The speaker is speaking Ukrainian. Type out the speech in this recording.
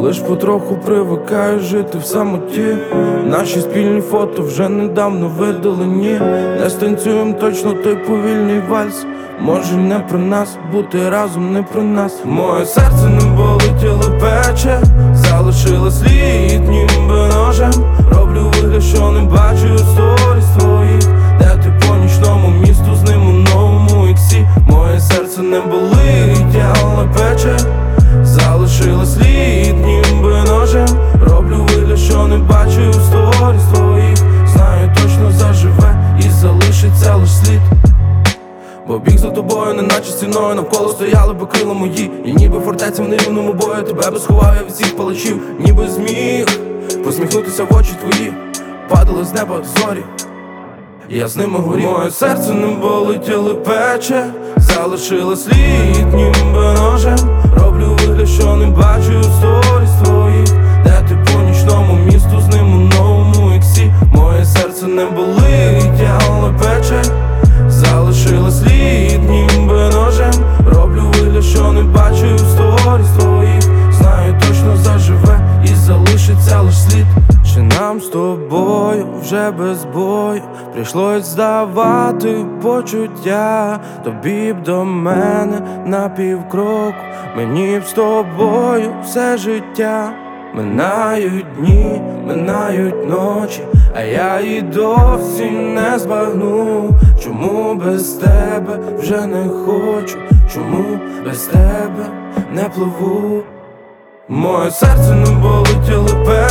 Лиш потроху привикаю жити в самоті. Наші спільні фото вже недавно видалені. Не станцюєм точно той повільний вальс. Може не про нас, бути разом не про нас. Моє серце не болить, але пече. Залишила слід, ніби ножем. Роблю вигляд, що не бачу сторіс твоїх, де ти по нічному місту з ним у новому іксі. Моє серце не болить, але пече. Залишила слід, ніби ножем. Роблю вигляд, що не бачу сторіс твоїх. Знаю, точно заживе і залишиться лиш слід. Бо біг за тобою, неначе стіною, навколо стояли би крила мої. І ніби фортеця в нерівному бою, тебе би сховав я від всіх палачів. Ніби зміг посміхнутися в очі твої, падали з неба зорі, я з ними горів. Моє серце не болить, але пече. Залишила слід, ніби ножем. Роблю вигляд, що не бачу сторіс твоїх, де ти по нічному місту з ним у новому іксі. Моє серце не болить, але пече. Залишила слід, ніби ножем. Роблю вигляд, що не бачу сторіс твоїх. Знаю, точно заживе і залишиться лиш слід. Чи нам з тобою вже без бою прийшлось здавати почуття? Тобі б до мене на півкроку, мені б з тобою все життя. Минають дні, минають ночі, а я і досі не збагну. Чому без тебе вже не хочу, чому без тебе не пливу? Моє серце не болить, але